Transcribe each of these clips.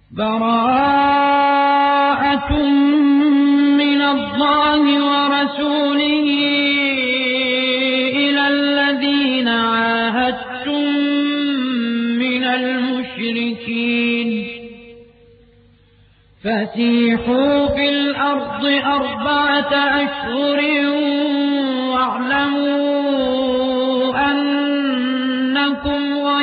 براءة من الله ورسوله إلى الذين عاهدتم من المشركين فسيحوا في الأرض 4 أشهر واعلموا أنكم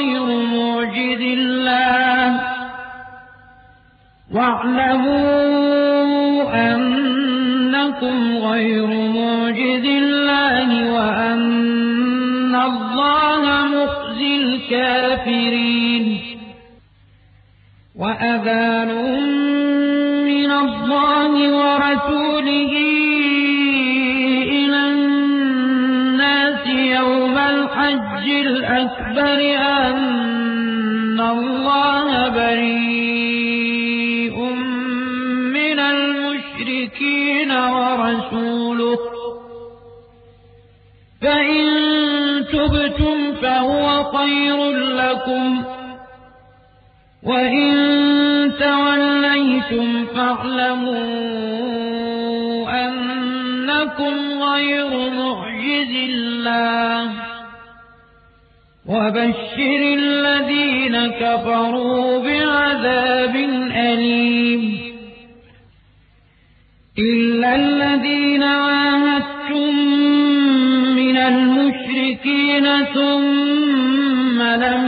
غير معجز الله وأن الله مخزي الكافرين وأذان من الله ورسوله إلى الناس يوم الحج الأكبر أن الله بريء من المشركين ورسوله فإن تبتم فهو خير لكم وإن توليتم فاعلموا أنكم غير معجز الله وبشر الذين كفروا بعذاب أليم إلا الذين عاهدتم من المشركين ثم لم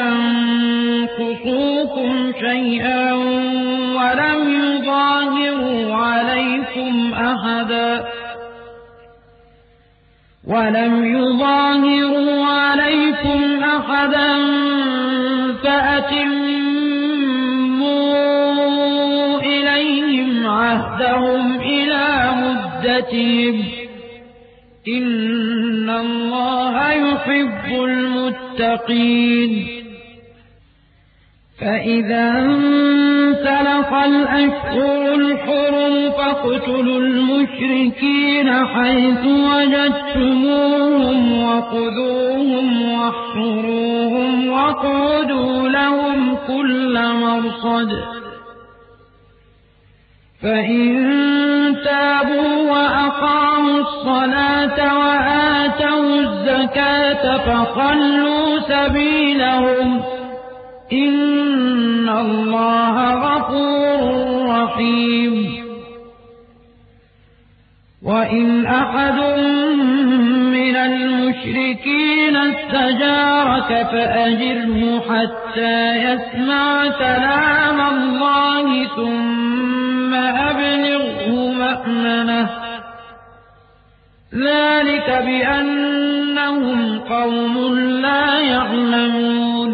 ينقصوكم شيئا ولم يظاهروا عليكم أحدا فأتموا إليهم عهدهم إلى مدتهم إن الله يحب المتقين فإذا انسلخ الأشهر الحرم فاقتلوا المشركين حيث وجدتموهم وخذوهم واحصروهم واقعدوا لهم كل مرصد فإن تابوا وأقاموا الصلاة وآتوا الزكاة فخلوا سبيلهم إن الله غفور رحيم وإن أحد من المشركين استجارك فأجره حتى يسمع كلام الله ثم أبلغه مأمنه ذلك بأنهم قوم لا يعلمون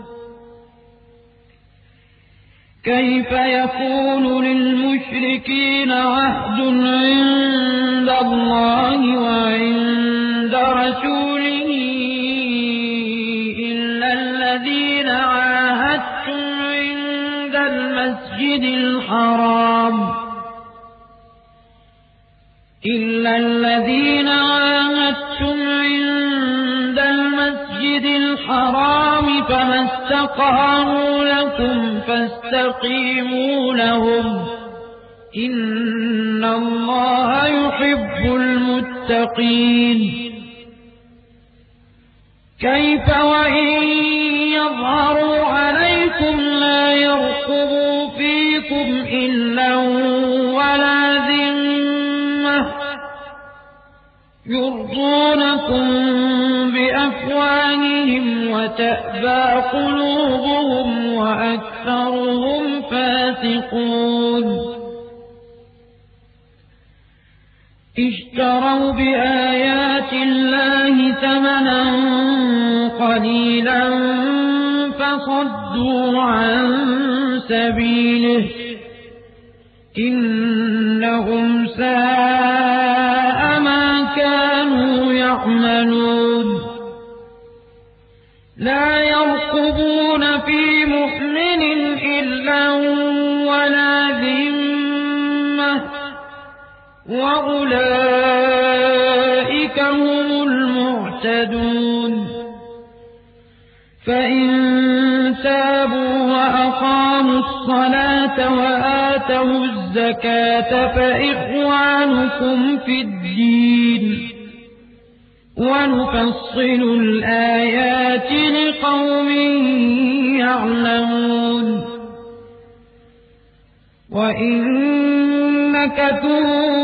كيف يكون للمشركين عهد عند الله وعند رسوله إلا الذين عاهدتم عند المسجد الحرام فما استقاموا لكم فاستقيموا لهم إن الله يحب المتقين كيف وإن يظهروا عليكم لا يرقبوا فيكم إلا ولا ذمة يرضونكم بأفواههم وتأبى قلوبهم وأكثرهم فاسقون اشتروا بآيات الله ثمنا قليلا فصدوا عن سبيله إنهم ساء ما كانوا يعملون لا يرقبون في مؤمن إلا ولا ذمة وأولئك هم المعتدون فإن تابوا وأقاموا الصلاة وآتوا الزكاة فإخوانكم في الدين ونفصل الآيات لقوم يعلمون وإن نكثوا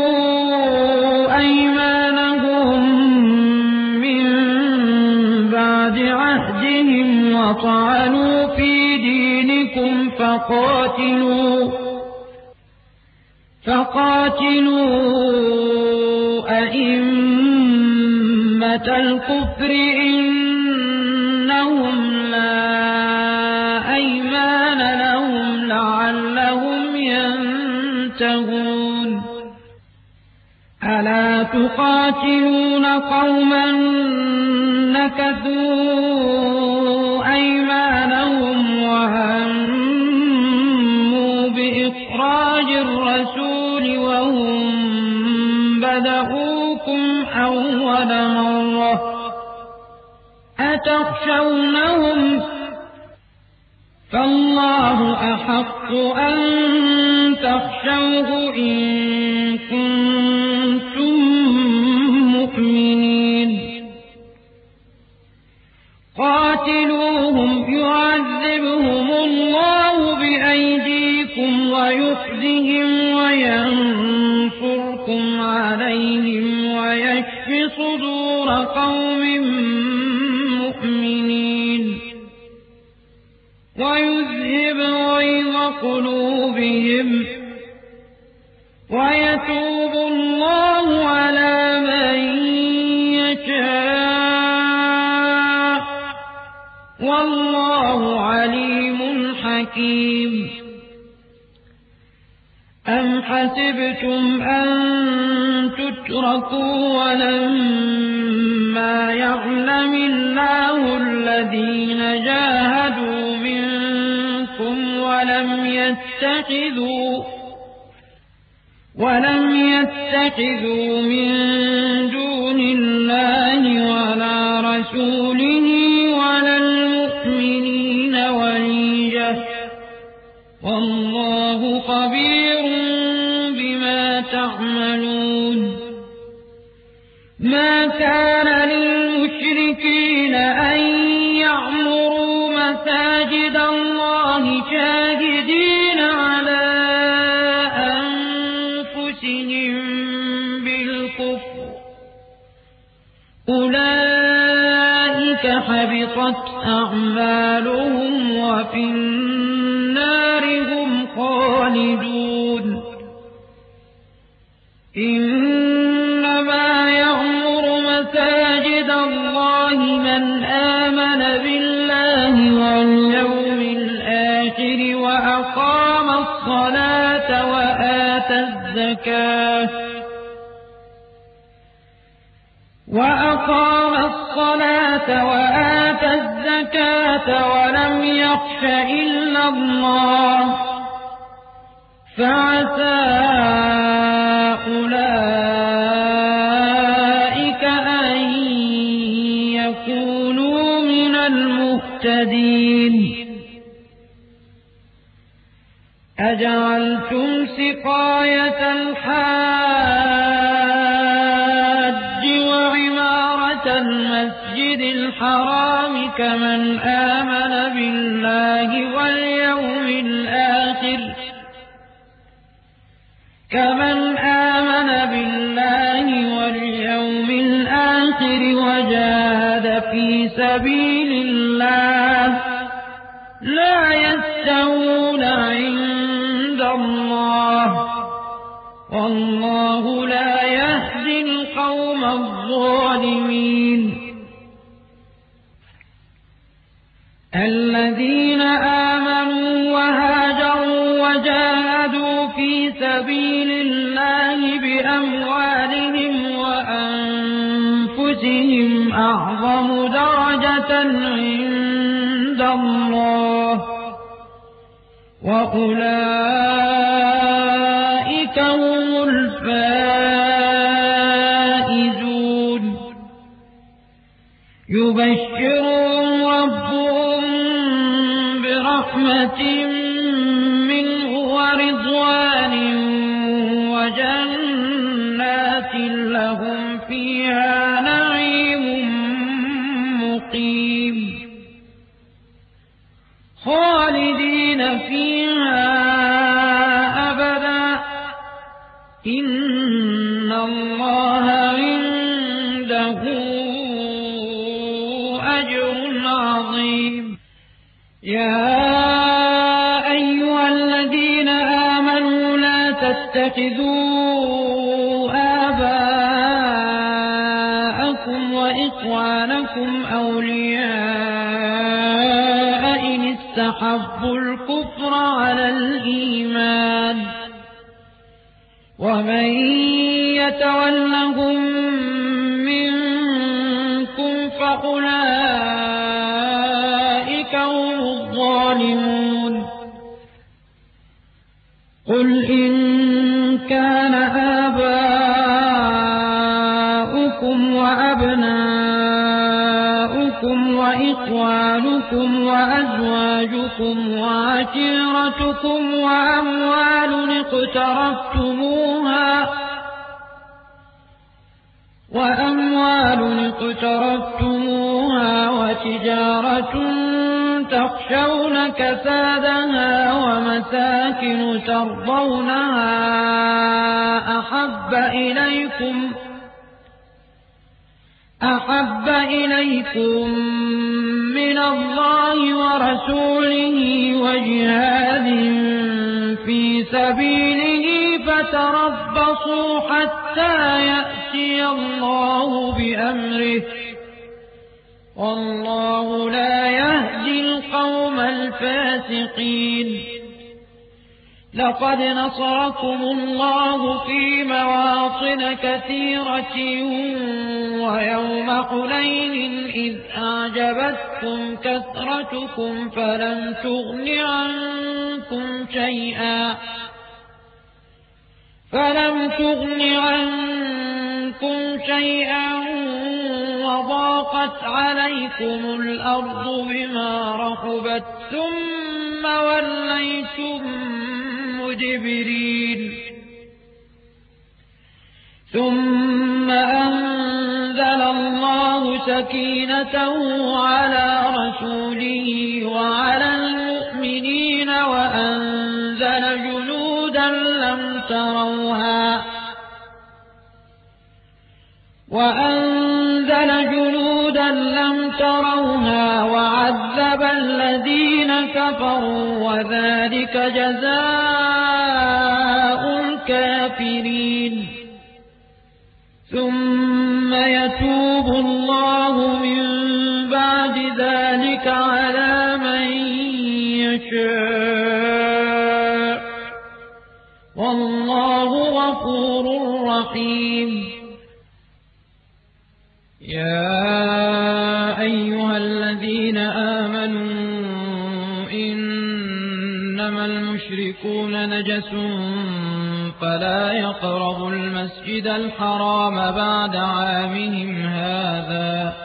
أيمانهم من بعد عهدهم وطعنوا في دينكم فقاتلوا أئمة الكفر إنهم لا أيمان لهم لعلهم ينتهون ألا تقاتلون قوما نكثوا أيمانهم وهموا بإخراج الرسول وهم بدؤوكم أول مرة أتخشونهم فالله أحق أن تخشوه إن كنتم مؤمنين قاتلوهم يعذبهم الله بأيديكم ويخزهم وينصركم عليهم ويشف صدور قوم مؤمنين ويذهب غيظ قلوبهم ويتوب الله على من يشاء والله عليم حكيم أم حسبتم أن تتركوا ولما يعلم الله الذين جاهدوا منكم ولم يتخذوا من دون الله ولا رسوله ولا المؤمنين وليا والله خبير بما تعملون ما كان للمشركين أن يعمروا مساجد الله شاهدين على أنفسهم بالكفر أولئك حبطت أعمالهم وفي النار هم خالدون إنما يعمر مساجد الله من آمن بالله واليوم الآخر وأقام الصلاة وآتى الزكاة ولم يخش إلا الله فعسى أولئك أن يكونوا من المهتدين أجعلتم سقاية الحاج وعمارة المسجد الحرام كمن آمن بالله واليوم الآخر وجاهد في سبيل الله لا يستوون عند الله والله لا يهدي القوم الظالمين الذين آمنوا وهاجروا وجاهدوا في سبيل الله بأموالهم وأنفسهم أعظم درجة عند الله وأولئك هم الفائزون يبشرهم ربهم برحمة فيها أبدا إن الله عنده أجر عظيم يا أيها الذين آمنوا لا تتخذوا آباءكم وإخوانكم أولياء إن استحبوا الكفر على الإيمان ومن يتولهم منكم فأولئك هم الظالمون قل إن كان آباؤكم وأبناؤكم وإخوانكم وأزواجكم وعشيرتكم وأموال اقترفتموها وتجارة تخشون كسادها ومساكن ترضونها أحب إليكم من الله ورسوله وجهاد في سبيله فتربصوا حتى يأتي الله بأمره والله لا يهدي القوم الفاسقين لقد نصركم الله في مواطن كثيرة ويوم حنين إذ أعجبتكم كثرتكم فلم تغن عنكم شيئا وضاقت عليكم الأرض بما رحبت ثم وليتم مدبرين ثم أنزل الله سكينته على رسوله وعلى المؤمنين وأنزل جنودا لم تروها وعذب الذين كفروا وذلك جزاء الكافرين ثم يتوب الله من بعد ذلك على من يشاء والله غفور رحيم يا أيها الذين آمنوا إنما المشركون نجس فلا يقربوا المسجد الحرام بعد عامهم هذا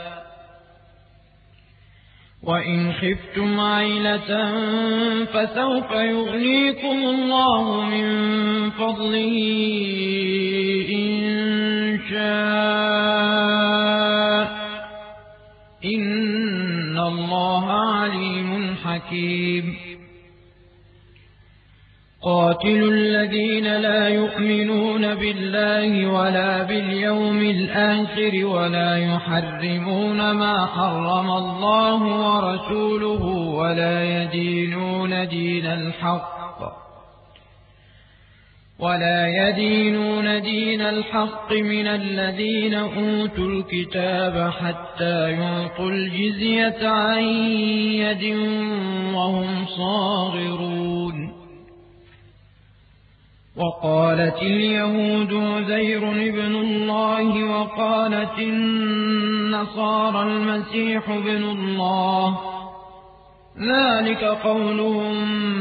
وإن خفتم عيلة فسوف يغنيكم الله من فضله إن شاء إن الله عليم حكيم قاتلوا الذين لا يؤمنون بالله ولا باليوم الآخر ولا يحرمون ما حرم الله ورسوله ولا يدينون دين الحق من الذين أوتوا الكتاب حتى يعطوا الجزية عن يد وهم صاغرون وقالت اليهود عزير ابن الله وقالت النصارى المسيح ابن الله ذلك قولهم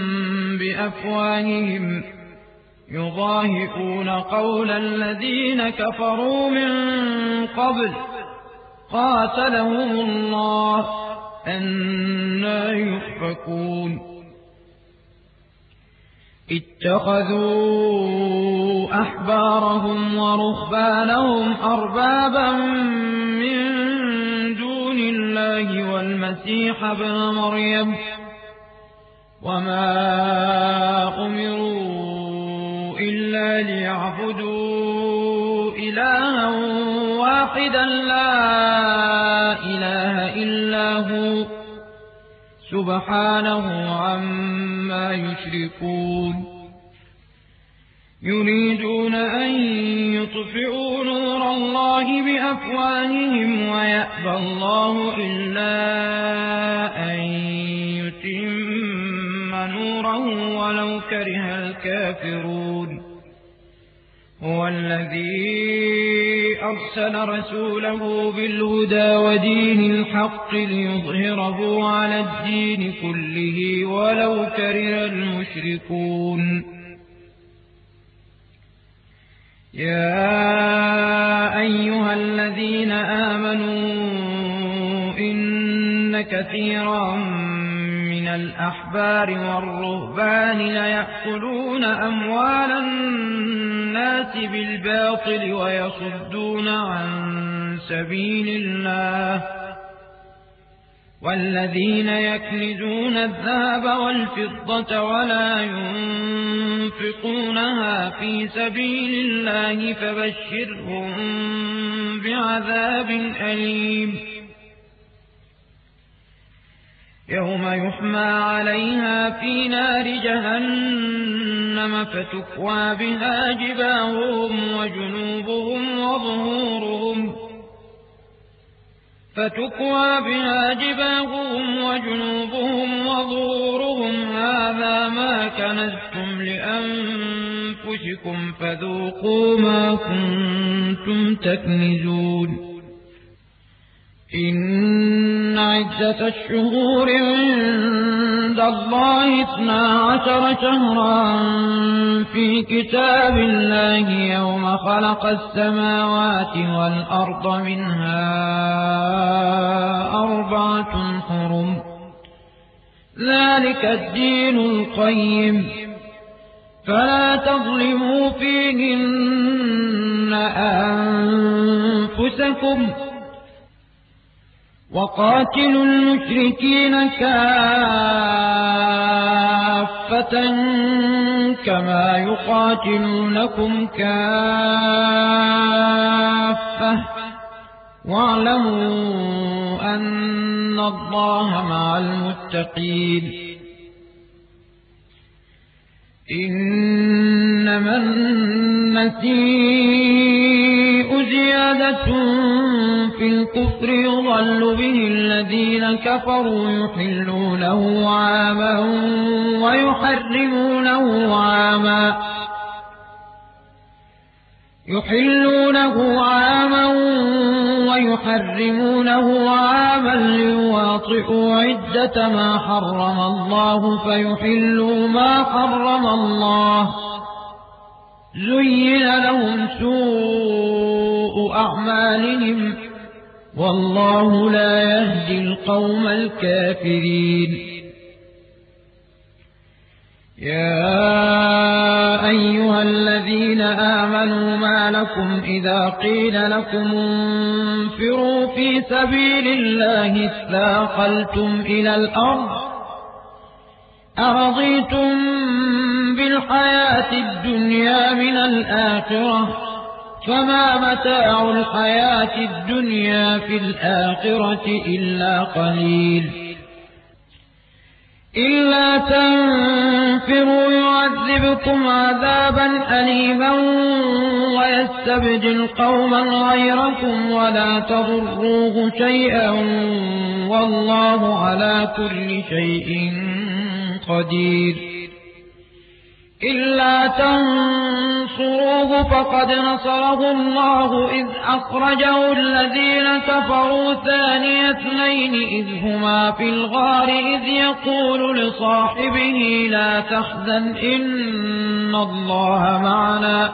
بأفواههم يضاهئون قول الذين كفروا من قبل قاتلهم الله أنى يؤفكون اتخذوا أحبارهم ورهبانهم أربابا من دون الله والمسيح ابن مريم وما أمروا إلا ليعبدوا إلها واحدا لا إله إلا هو سبحانه عما يشركون يريدون أن يطفئوا نور الله بأفواههم ويأبى الله إلا أن يتم نوره ولو كره الكافرون هو الذي أرسل رسوله بالهدى ودين الحق ليظهره على الدين كله ولو كره المشركون يا أيها الذين آمنوا إن كثيرا من الأحبار والرهبان ليأكلون أموال الناس بالباطل ويصدون عن سبيل الله والذين يكنزون الذهب والفضة ولا ينفقونها في سبيل الله فبشرهم بعذاب أليم يوم يحمى عليها في نار جهنم فتكوى بها جباههم وجنوبهم وظهورهم هذا ما كنزتم لأنفسكم فذوقوا ما كنتم تكنزون إن عدة الشهور عند الله 12 شهرا في كتاب الله يوم خلق السماوات والأرض منها 4 حرم ذلك الدين القيم فلا تظلموا فيهن أنفسكم وقاتلوا المشركين كافة كما يقاتلونكم كافة واعلموا أن الله مع المتقين إنما النسيء زيادة في الكفر يضل به الذين كفروا يحلونه عاما ويحرمونه عاما ليواطئوا عدة ما حرم الله فيحلوا ما حرم الله زين لهم سوء أعمالهم والله لا يهدي القوم الكافرين يا أيها الذين آمنوا ما لكم إذا قيل لكم انفروا في سبيل الله اثاقلتم إلى الأرض أرضيتم بالحياة الدنيا من الآخرة فما متاع الحياة الدنيا في الآخرة إلا قليل إلا تنفروا يعذبكم عذابا أليما ويستبدل قوما غيركم ولا تضروه شيئا والله على كل شيء قدير إلا تنصروه فقد نصره الله إذ أخرجه الذين كفروا ثاني اثنين إذ هما في الغار إذ يقول لصاحبه لا تحزن إن الله معنا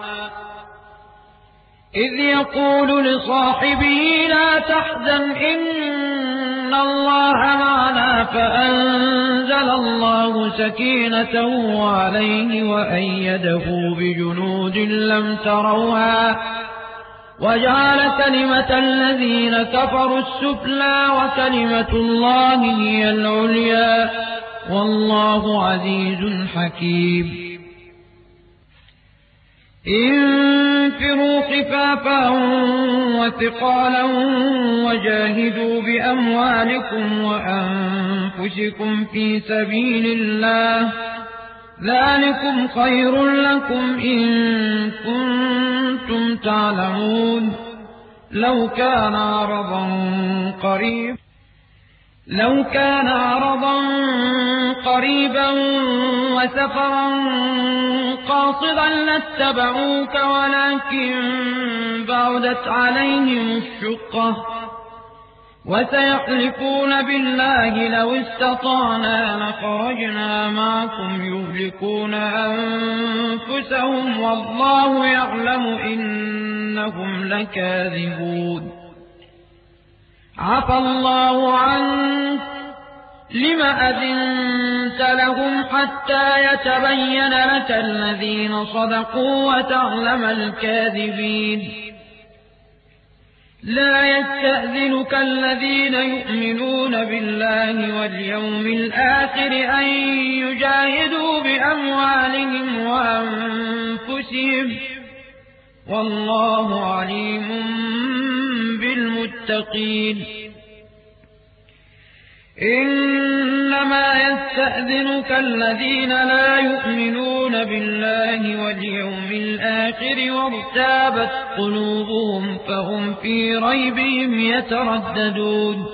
فأنزل الله سكينته عليه وأيده بجنود لم تروها وجعل كلمة الذين كفروا السفلى وكلمة الله هي العليا والله عزيز حكيم انفروا خفافا وثقالا وجاهدوا بأموالكم وأنفسكم في سبيل الله ذلكم خير لكم إن كنتم تعلمون لو كان عرضا قريبا وسفرا قاصدا لاتبعوك ولكن بعدت عليهم الشقة وسيحلفون بالله لو استطعنا لخرجنا معكم يهلكون أنفسهم والله يعلم إنهم لكاذبون عفى الله عنك لم أذنت لهم حتى يتبين لك الذين صدقوا وتعلم الكاذبين لا يستأذنك الذين يؤمنون بالله واليوم الآخر أن يجاهدوا بأموالهم وأنفسهم والله عليم بالمتقين إنما يستأذنك الذين لا يؤمنون بالله واليوم الآخر وارتابت قلوبهم فهم في ريبهم يترددون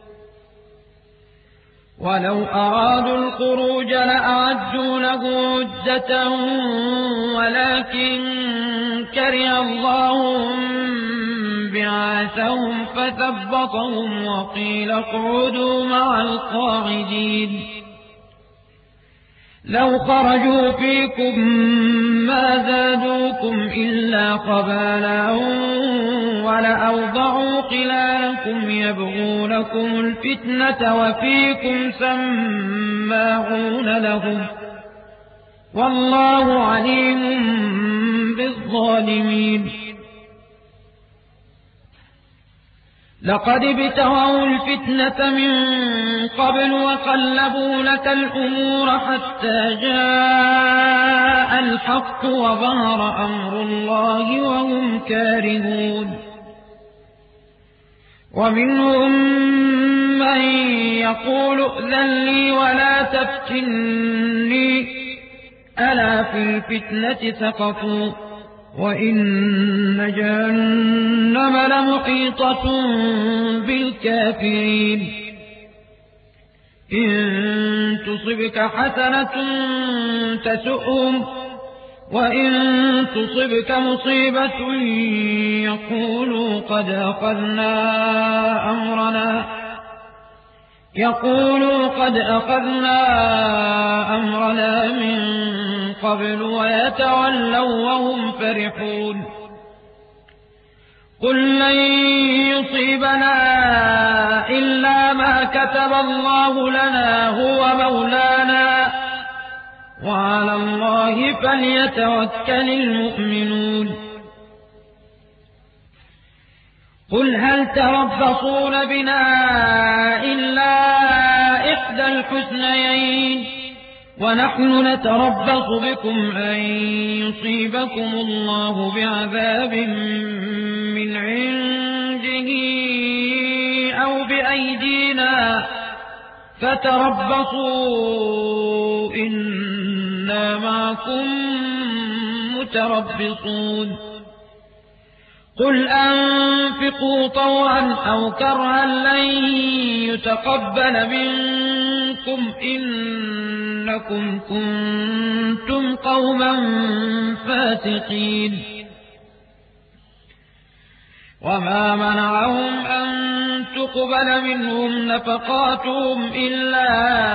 ولو أرادوا الخروج لأعدوا له عدة ولكن كره الله بعاثهم فثبطهم وقيل اقعدوا مع القاعدين لو خرجوا فيكم ما زادوكم إلا خبالا ولأوضعوا خلالكم يبغونكم الفتنة وفيكم سماعون لهم والله عليم بالظالمين لقد ابتغوا الفتنة من قبل وقلبوا لك الأمور حتى جاء الحق وظهر أمر الله وهم كارهون ومنهم من يقول ائذن لي ولا تفتني ألا في الفتنة سقطوا وإن جهنم لمحيطة بالكافرين إن تصبك حسنة تسؤهم وإن تصبك مصيبة يقولوا قد أخذنا أمرنا من قبل ويتولوا وهم فرحون قل لن يصيبنا إلا ما كتب الله لنا هو مولانا وعلى الله فليتوكل المؤمنون قل هل تربصون بنا إلا إحدى الحسنيين ونحن نتربص بكم أن يصيبكم الله بعذاب من عنده أو بأيدينا فتربصوا إنا معكم متربصون قل أنفقوا طوعا أو كرها لن يتقبل منكم إنكم كنتم قوما فاسقين وما منعهم أن تقبل منهم نفقاتهم إلا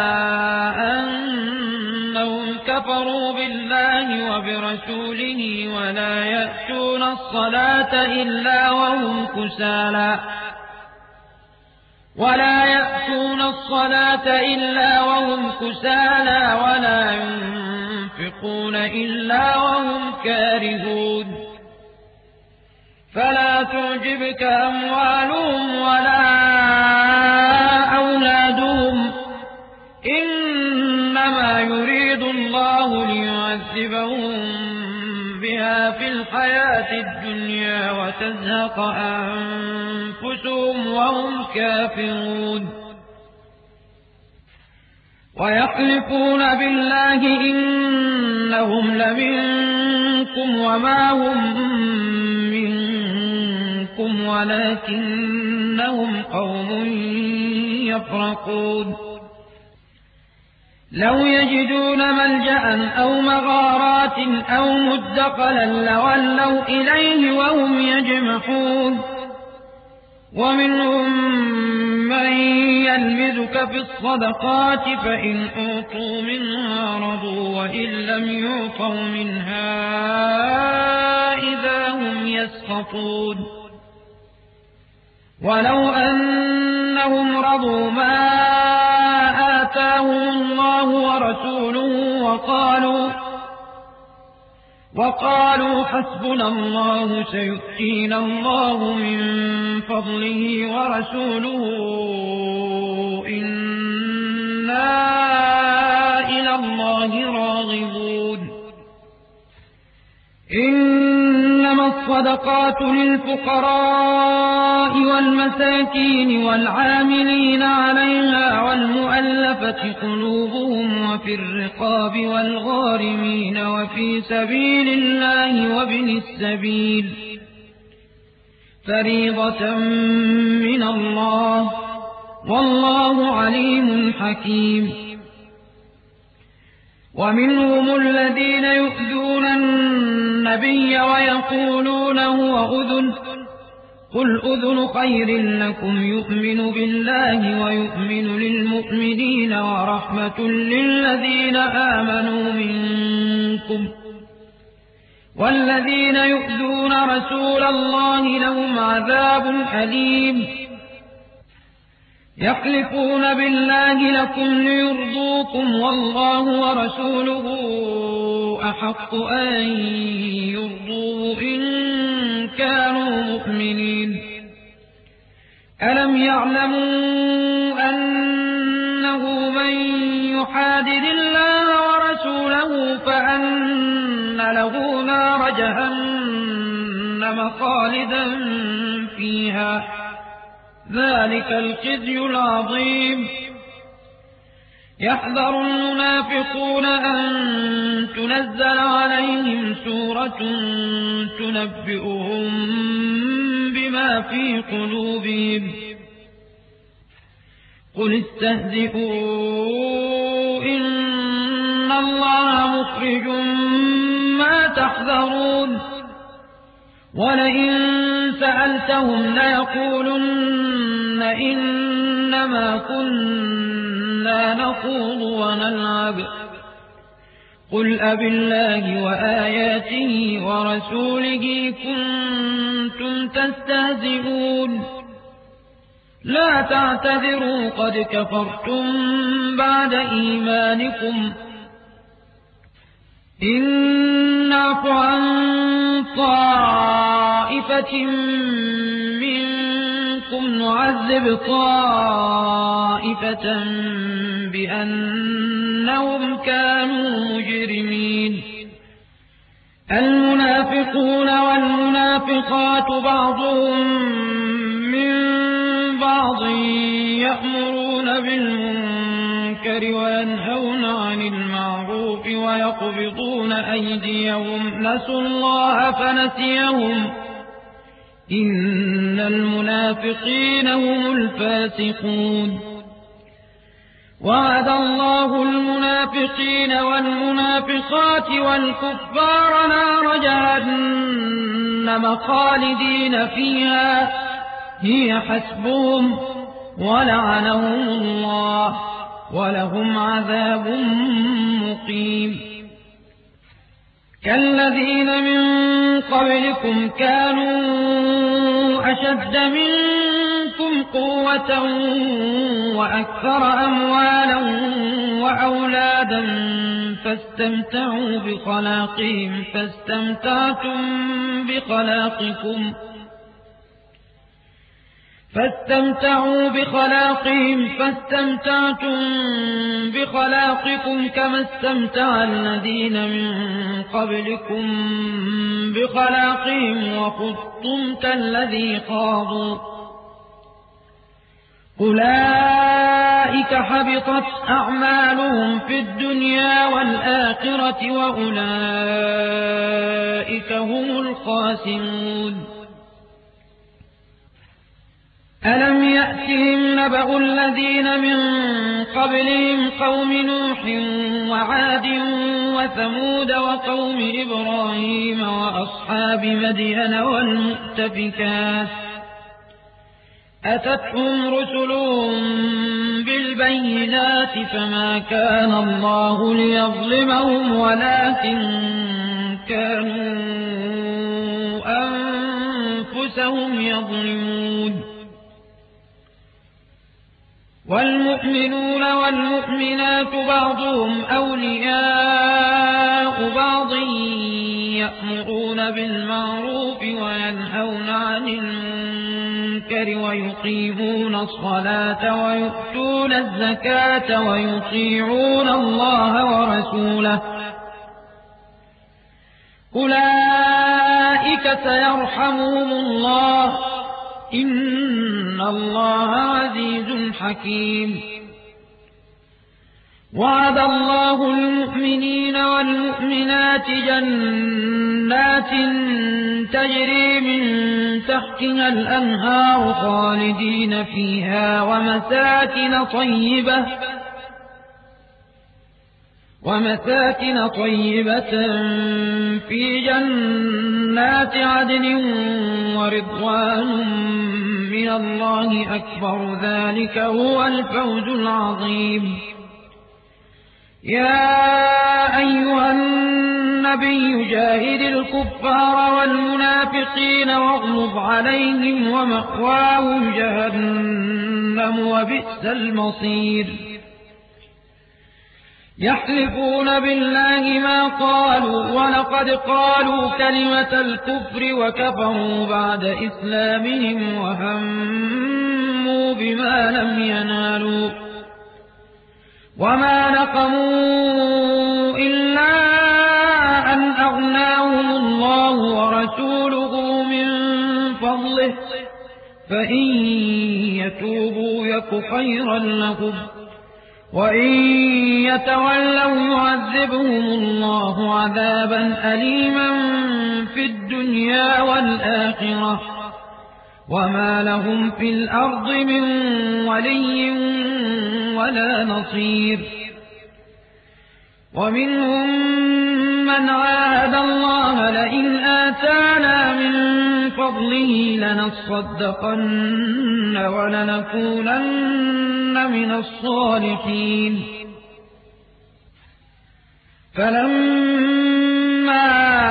أنهم كفروا بالله وبرسوله ولا يأتون الصلاة إلا وهم كسالى ولا ينفقون إلا وهم كارهون فلا تعجبك أموالهم ولا أولادهم الله ليعذبهم بها في الحياة الدنيا وتزهق أنفسهم وهم كافرون ويحلفون بالله إنهم لمنكم وما هم منكم ولكنهم قوم يفرقون لو يجدون ملجأ أو مغارات أو مدخلا لولوا إليه وهم يجمحون ومنهم من يلمزك في الصدقات فإن أوتوا منها رضوا وإن لم يعطوا منها إذا هم يسخطون ولو أنهم رضوا ما آتاهم الله ورسوله وقالوا حسبنا الله سيؤتينا الله من فضله ورسوله إنا إلى الله راغبون إنما الصدقات للفقراء والمساكين والعاملين عليها والمؤلفة قلوبهم وفي الرقاب والغارمين وفي سبيل الله وابن السبيل فريضة من الله والله عليم حكيم ومنهم الذين يؤذون النبي ويقولون هو أذن قل أذن خير لكم يؤمن بالله ويؤمن للمؤمنين ورحمة للذين آمنوا منكم والذين يؤذون رسول الله لهم عذاب أليم يحلفون بالله لكم ليرضوكم والله ورسوله أحق أن يرضوه إن كانوا مؤمنين ألم يعلموا أنه من يحادد الله ورسوله فأن له نار جهنم خالدا فيها ذلك الخزي العظيم يحذر المنافقون أن تنزل عليهم سورة تنبئهم بما في قلوبهم قل استهزئوا إن الله مخرج ما تحذرون ولئن سألتهم ليقولن إنما كنا نخوض ونلعب قل أبالله وآياته ورسوله كنتم تستهزئون لا تعتذروا قد كفرتم بعد إيمانكم إن نعف عن طائفة منكم نعذب طائفة بأنهم كانوا مجرمين المنافقون والمنافقات بعضهم من بعض يأمرون بالمنكر وينهون عن المعروف ويقبضون أيديهم نسوا الله فنسيهم إن المنافقين هم الفاسقون وعد الله المنافقين والمنافقات والكفار نار جهنم خالدين فيها هي حسبهم ولعنهم الله ولهم عذاب مقيم كالذين من قبلكم كانوا أشد منكم قوة وأكثر أموالا وأولادا فاستمتعوا بخلاقهم فاستمتعوا بخلاقهم فاستمتعتم بخلاقكم كما استمتع الذين من قبلكم بخلاقهم وخضتم كالذي خاضوا أولئك حبطت أعمالهم في الدنيا والآخرة وأولئك هم الخاسرون ألم يأتهم نبأ الذين من قبلهم قوم نوح وعاد وثمود وقوم إبراهيم وأصحاب مدين والمؤتفكات أتتهم رسلهم بالبينات فما كان الله ليظلمهم ولكن كانوا أنفسهم يظلمون والمؤمنون والمؤمنات بعضهم أولياء بعض يأمرون بالمعروف وينهون عن المنكر ويقيمون الصلاة ويؤتون الزكاة ويطيعون الله ورسوله أولئك سيرحمهم الله إن الله عزيز حكيم وعد الله المؤمنين والمؤمنات جنات تجري من تحتها الأنهار خالدين فيها ومساكن طيبة في جنات عدن ورضوان من الله أكبر ذلك هو الفوز العظيم يا أيها النبي جاهد الكفار والمنافقين واغلظ عليهم ومأواهم جهنم وبئس المصير يحلفون بالله ما قالوا ولقد قالوا كلمة الكفر وكفروا بعد إسلامهم وهموا بما لم ينالوا وما نقموا إلا أن أغناهم الله ورسوله من فضله فإن يتوبوا يك خيرا لهم وإن يتولوا يعذبهم الله عذابا أليما في الدنيا والآخرة وما لهم في الأرض من ولي ولا نصير ومنهم من عاهد الله لئن آتانا من فضله لنصدقن ولنكونن من الصالحين فلما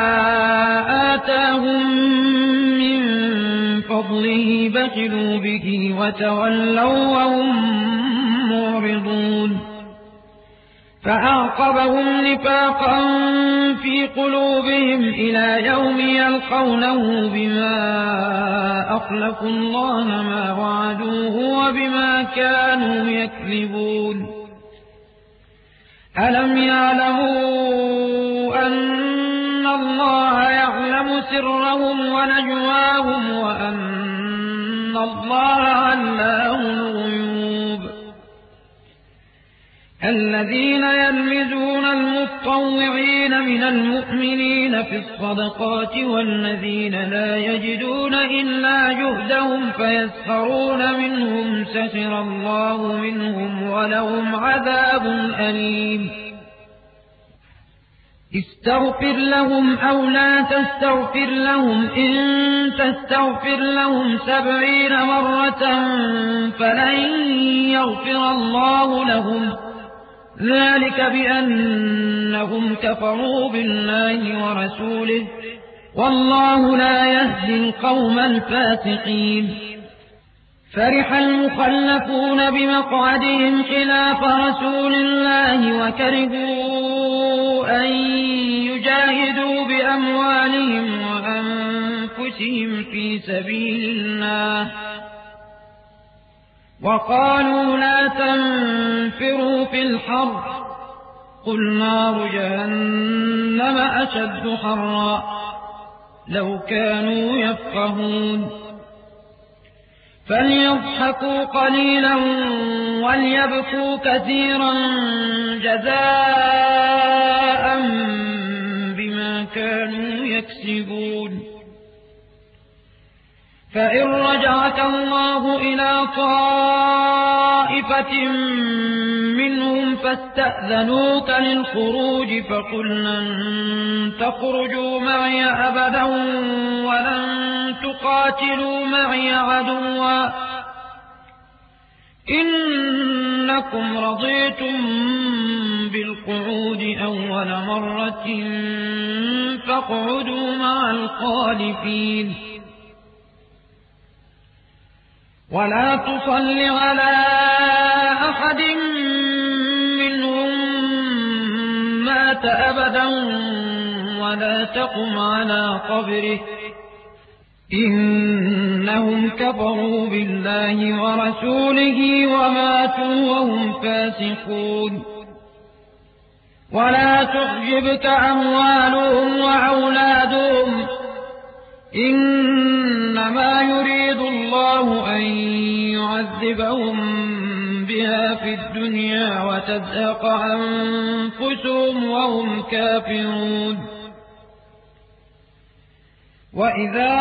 آتاهم من فضله بخلوا به وتولوا وهم معرضون فأعقبهم نفاقا في قلوبهم إلى يوم يلقونه بما أخلفوا الله ما وعدوه وبما كانوا يكذبون ألم يعلموا أن الله يعلم سرهم ونجواهم وأن الله علام الغيوب الذين يلمزون المطوعين من المؤمنين في الصدقات والذين لا يجدون إلا جهدهم فيسخرون منهم سخر الله منهم ولهم عذاب أليم استغفر لهم أو لا تستغفر لهم إن تستغفر لهم 70 مرة فلن يغفر الله لهم ذلك بأنهم كفروا بالله ورسوله والله لا يهدي القوم الفاسقين فرح المخلفون بمقعدهم خلاف رسول الله وكرهوا أن يجاهدوا بأموالهم وأنفسهم في سبيل الله وقالوا لا تنفروا في الحر قل نار جهنم أشد حرا لو كانوا يفقهون فليضحكوا قليلا وليبكوا كثيرا جزاء بما كانوا يكسبون فإن رجعك الله إلى طائفة منهم فاستأذنوك للخروج فقل لن تخرجوا معي أبدا ولن تقاتلوا معي عدوا إنكم رضيتم بالقعود أول مرة فاقعدوا مع الخالفين ولا تصل على أحد منهم مات أبدا ولا تقم على قبره إنهم كفروا بالله ورسوله وماتوا وهم فاسقون ولا تعجبك أموالهم وأولادهم إنما يريد الله أن يعذبهم بها في الدنيا وتزهق أنفسهم وهم كافرون وإذا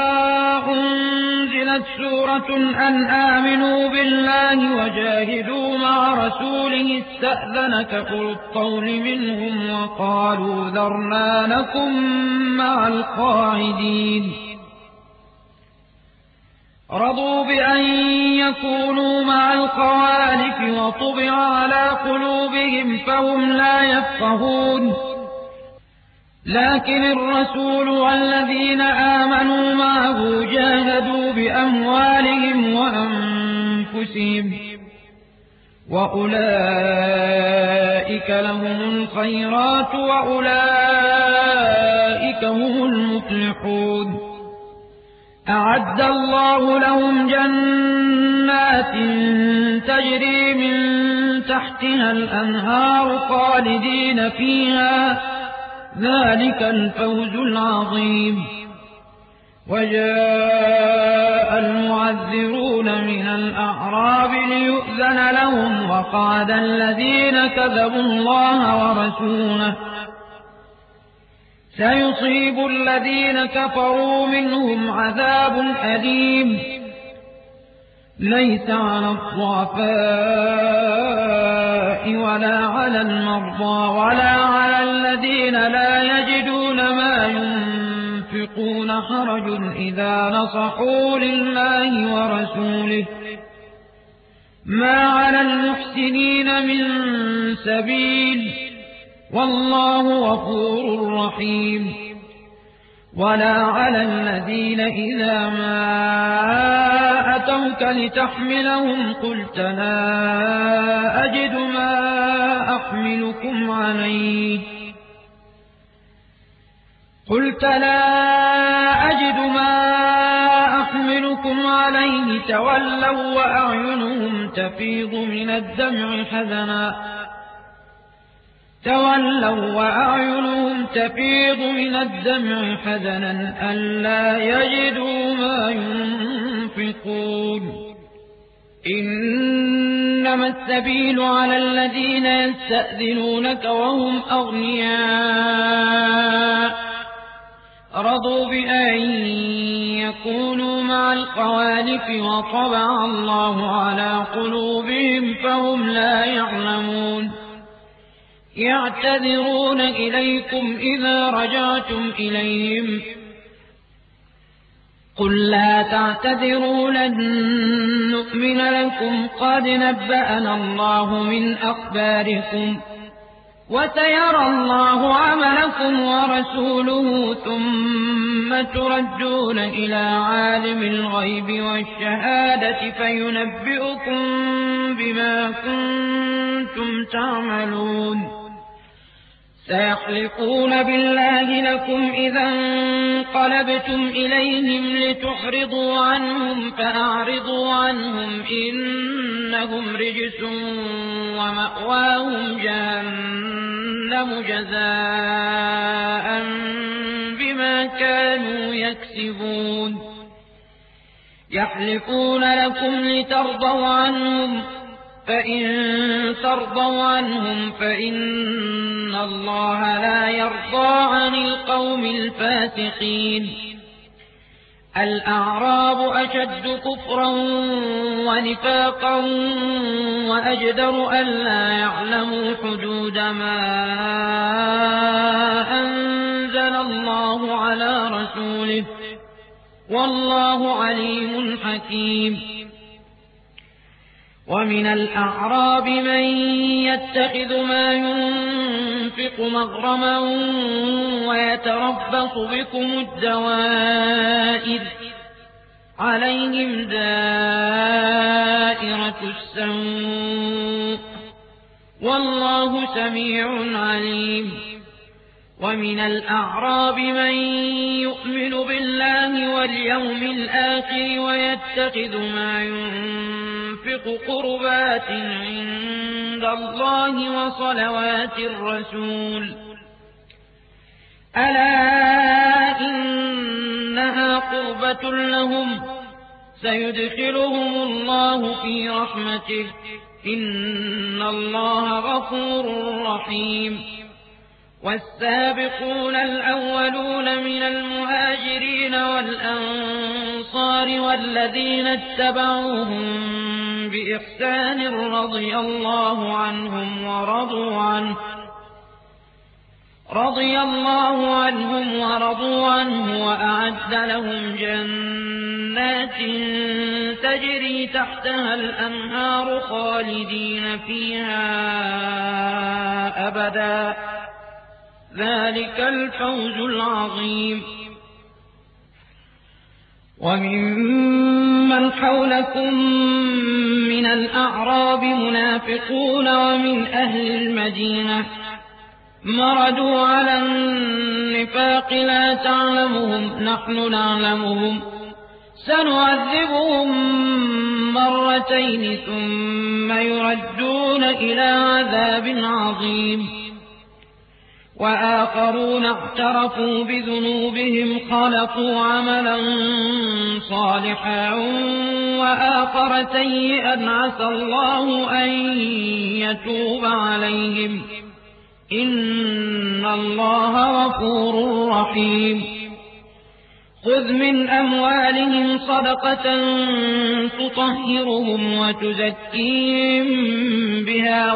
أنزلت سورة أن آمنوا بالله وجاهدوا مع رسوله استأذنك أولو الطول منهم وقالوا ذرنا لكم مع القاعدين رضوا بأن يكونوا مع الخوالف وطبع على قلوبهم فهم لا يفقهون لكن الرسول والذين آمنوا معه جاهدوا بأموالهم وأنفسهم وأولئك لهم الخيرات وأولئك هم المفلحون أعد الله لهم جنات تجري من تحتها الأنهار خالدين فيها ذلك الفوز العظيم وجاء المعذرون من الأعراب ليؤذن لهم وقعد الذين كذبوا الله ورسوله سيصيب الذين كفروا منهم عذاب أليم ليس على الضعفاء ولا على المرضى ولا على الذين لا يجدون ما ينفقون حرج إذا نصحوا لله ورسوله ما على المحسنين من سبيل والله غفور رحيم ولا على الذين إذا ما أتوك لتحملهم قلت لا أجد ما أحملكم عليه تولوا وأعينهم تفيض من الدمع حزنا ألا يجدوا ما ينفقون إنما السبيل على الذين يستأذنونك وهم أغنياء رضوا بأن يكونوا مع الخوالف وطبع الله على قلوبهم فهم لا يعلمون يعتذرون إليكم إذا رجعتم إليهم قل لا تعتذروا لن نؤمن لكم قد نبأنا الله من أخباركم وسيرى الله عملكم ورسوله ثم تردون إلى عالم الغيب والشهادة فينبئكم بما كنتم تعملون سيحلفون بالله لكم إذا انقلبتم إليهم لتعرضوا عنهم فأعرضوا عنهم إنهم رجس ومأواهم جهنم جزاء بما كانوا يكسبون يحلفون لكم لترضوا عنهم فإن ترضوا عنهم فإن الله لا يرضى عن القوم الفاسقين الأعراب أشد كفرا ونفاقا وأجدر ألا يعلموا حدود ما أنزل الله على رسوله والله عليم حكيم ومن الأعراب من يتخذ ما ينفق مغرما ويتربص بكم الدوائر عليهم دائرة السوء والله سميع عليم ومن الأعراب من يؤمن بالله واليوم الآخر ويتخذ ما ينفق قربات عند الله وصلوات الرسول ألا إنها قربة لهم سيدخلهم الله في رحمته إن الله غفور رحيم والسابقون الأولون من المهاجرين والأنصار والذين اتبعوهم بإحسان رضي الله عنهم ورضوا عنه وأعد لهم جنات تجري تحتها الأنهار خالدين فيها أبدا ذلك الفوز العظيم وممن حولكم من الأعراب منافقون ومن أهل المدينة مردوا على النفاق لا تعلمهم نحن نعلمهم سنعذبهم مرتين ثم يردون إلى عذاب عظيم وآخرون اعترفوا بذنوبهم خلقوا عملا صالحا وآخر سيئا عسى الله أن يتوب عليهم إن الله غفور رحيم خذ من أموالهم صدقة تطهرهم وتزكيهم بها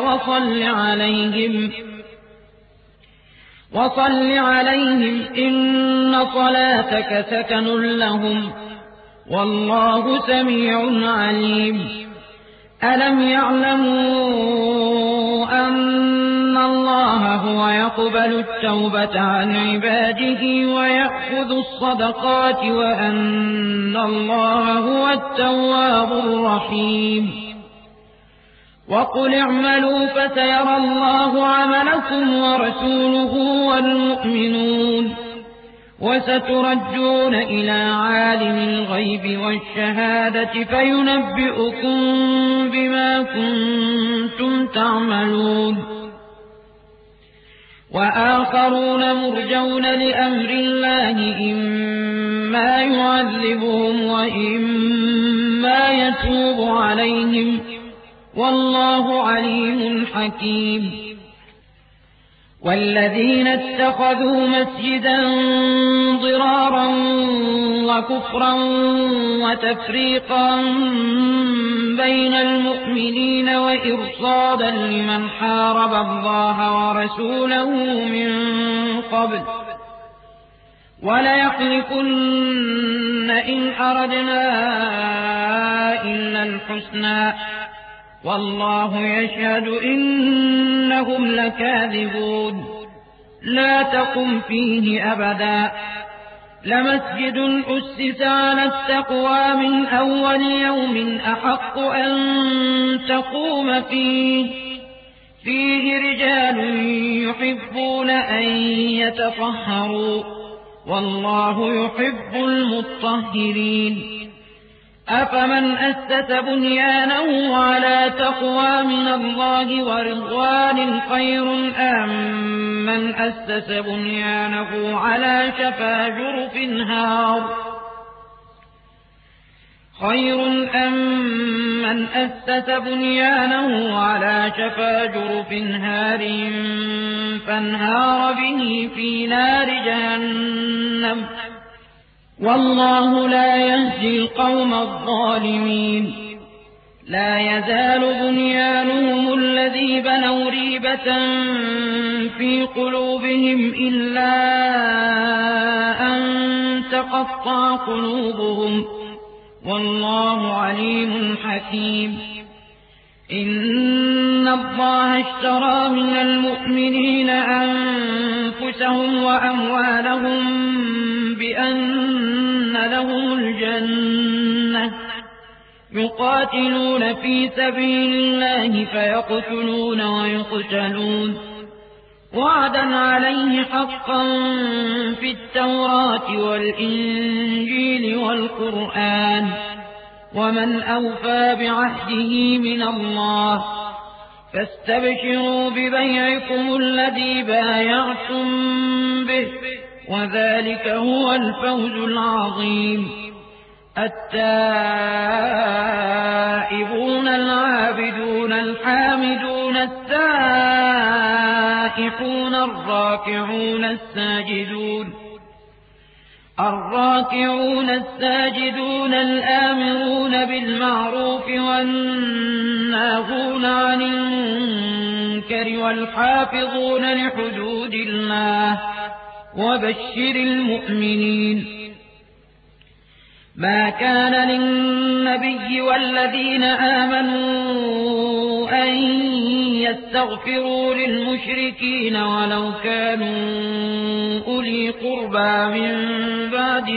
وصل عليهم إن صلاتك سكن لهم والله سميع عليم ألم يعلموا أن الله هو يقبل التوبة عن عباده ويأخذ الصدقات وأن الله هو التواب الرحيم وقل اعملوا فسيرى الله عملكم ورسوله والمؤمنون وستردون إلى عالم الغيب والشهادة فينبئكم بما كنتم تعملون وآخرون مرجون لأمر الله إما يعذبهم وإما يتوب عليهم والله عليم حكيم والذين اتخذوا مسجدا ضرارا وكفرا وتفريقا بين المؤمنين وإرصادا لمن حارب الله ورسوله من قبل وليحلفن إن أردنا إلا الحسنى والله يشهد إنهم لكاذبون لا تقم فيه أبدا لمسجد أسس على التقوى من أول يوم أحق أن تقوم فيه فيه رجال يحبون أن يتطهروا والله يحب المطهرين أفمن أسس بنيانه على تقوى من الله ورضوان خير أم من أسس بنيانه على شفا جرف هار خير أم من أسس بنيانه على شفا جرف هار فانهار به في نار جهنم والله لا يهدي القوم الظالمين لا يزال بنيانهم الذي بنوا ريبة في قلوبهم إلا أن تقطع قلوبهم والله عليم حكيم إن الله اشترى من المؤمنين أنفسهم وأموالهم بأن لهم الجنة يقاتلون في سبيل الله فيقتلون ويقتلون وعدا عليه حقا في التوراة والإنجيل والقرآن ومن أوفى بعهده من الله فاستبشروا ببيعكم الذي بايعتم به وذلك هو الفوز العظيم التائبون العابدون الحامدون السائحون الراكعون الساجدون الآمرون بالمعروف والناهون عن المنكر والحافظون لحدود الله وبشر المؤمنين ما كان للنبي والذين آمنوا أن يستغفروا للمشركين ولو كانوا أولي قربى من بعد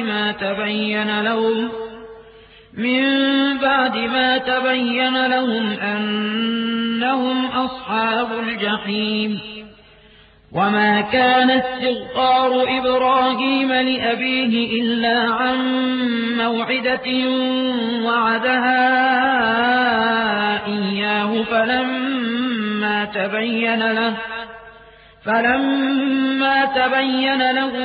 ما تبين لهم أنهم أصحاب الجحيم وما كان استغفار إبراهيم لأبيه إلا عن موعدة وعدها إياه فلما تبين له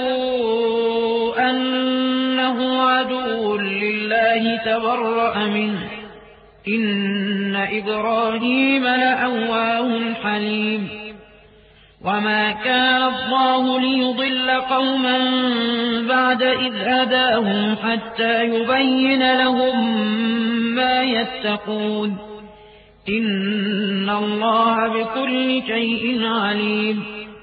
أنه عدو لله تبرأ منه إن إبراهيم لأواه حليم وما كان الله ليضل قوما بعد إذ هداهم حتى يبين لهم ما يتقون إن الله بكل شيء عليم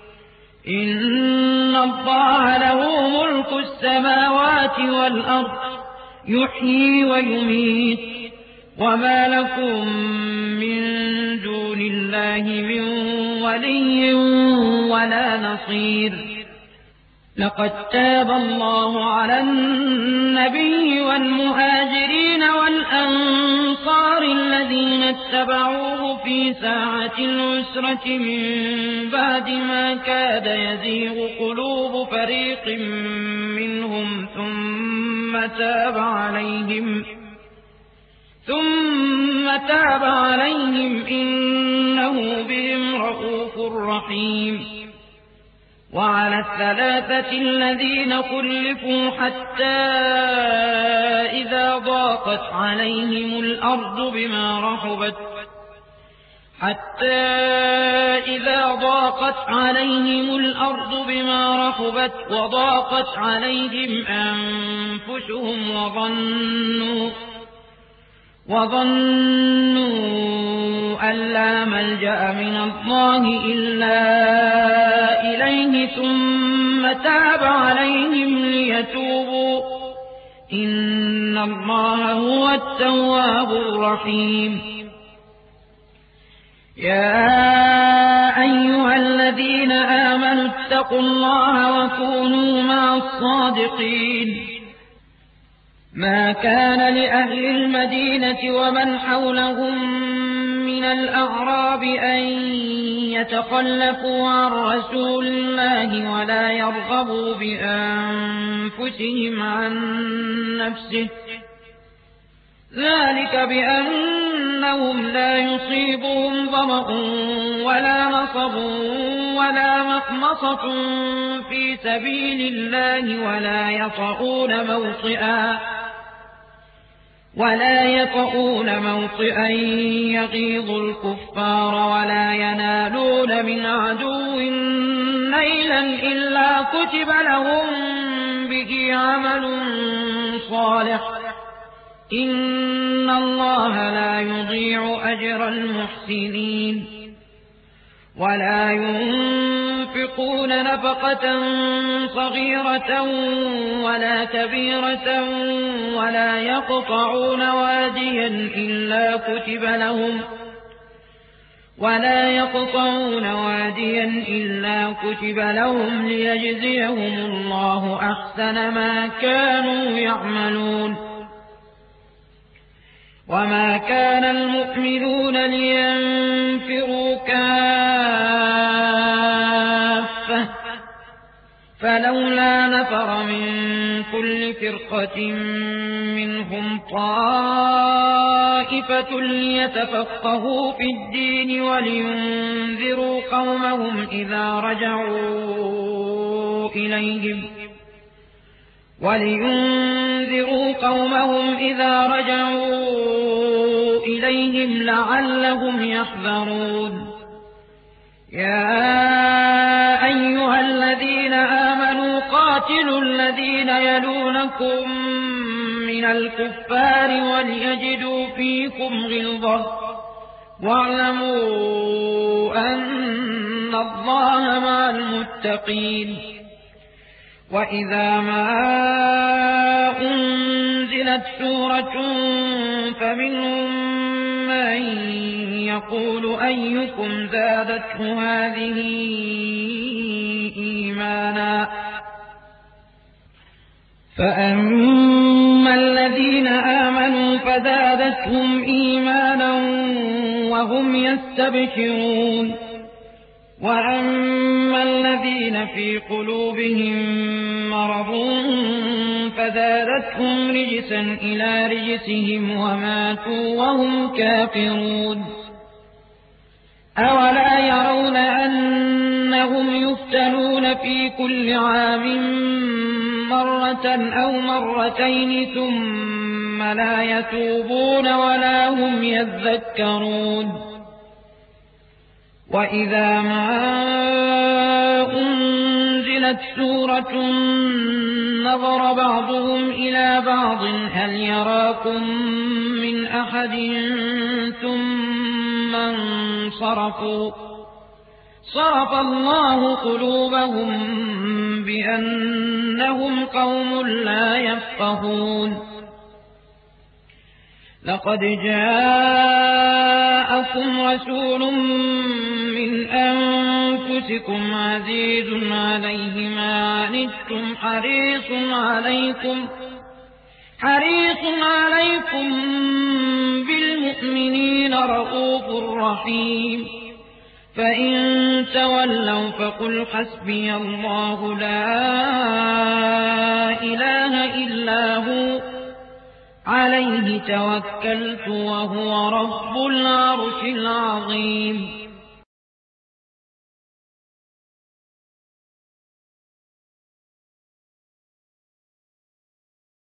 إن الله له ملك السماوات والأرض يحيي ويميت وما لكم من دون الله من ولي ولا نصير لقد تاب الله على النبي والمهاجرين والأنصار الذين اتبعوه في ساعة العسرة من بعد ما كاد يزيغ قلوب فريق منهم ثم تاب عليهم إنه بهم رءوف رحيم وعلى الثلاثة الذين خلفوا حتى إذا ضاقت عليهم الأرض بما رحبت وضاقت عليهم أنفسهم وظنوا أن لا ملجأ من الله إلا إليه ثم تاب عليهم ليتوبوا إن الله هو التواب الرحيم يا أيها الذين آمنوا اتقوا الله وكونوا مع الصادقين ما كان لأهل المدينة ومن حولهم من الأعراب أن يتخلفوا عن رسول الله ولا يرغبوا بأنفسهم عن نفسه، ذلك بأنهم لا يصيبهم ظمأ ولا نصب ولا مخمصة في سبيل الله ولا يطؤون موطئا يغيظ الكفار ولا ينالون من عدو نيلا إلا كتب لهم به عمل صالح، إن الله لا يضيع أجر المحسنين. ولا ينفقون نفقة صغيرة ولا كبيرة ولا يقطعون واديا إلا كتب لهم ليجزيهم الله أحسن ما كانوا يعملون. وما كان المؤمنون لينفروا كافة، فلولا نفر من كل فرقة منهم طائفة ليتفقهوا في الدين ولينذروا قومهم إذا رجعوا إليهم لعلهم يحذرون. يا أيها الذين آمنوا قاتلوا الذين يلونكم من الكفار وليجدوا فيكم غلظة، واعلموا أن الله مع المتقين. وإذا ما أنزلت سورة فمنهم من يقول أيكم زادته هذه إيمانا، فأما الذين آمنوا فزادتهم إيمانا وهم يستبشرون، وأما الذين في قلوبهم مرض فزادتهم رجسا إلى رجسهم وماتوا وهم كافرون. أولا يرون أنهم يفتنون في كل عام مرة أو مرتين ثم لا يتوبون ولا هم يذكرون. وإذا ما أنزلت سورة نظر بعضهم إلى بعض هل يراكم من أحد ثم انصرفوا، صرف الله قلوبهم بأنهم قوم لا يفقهون. لقد جاءكم رسول من أنفسكم عزيز عليه ما عنتم حريص عليكم بالمؤمنين رءوف رحيم. فإن تولوا فقل حسبي الله لا إله إلا هو عليه توكلت وهو رب العرش العظيم.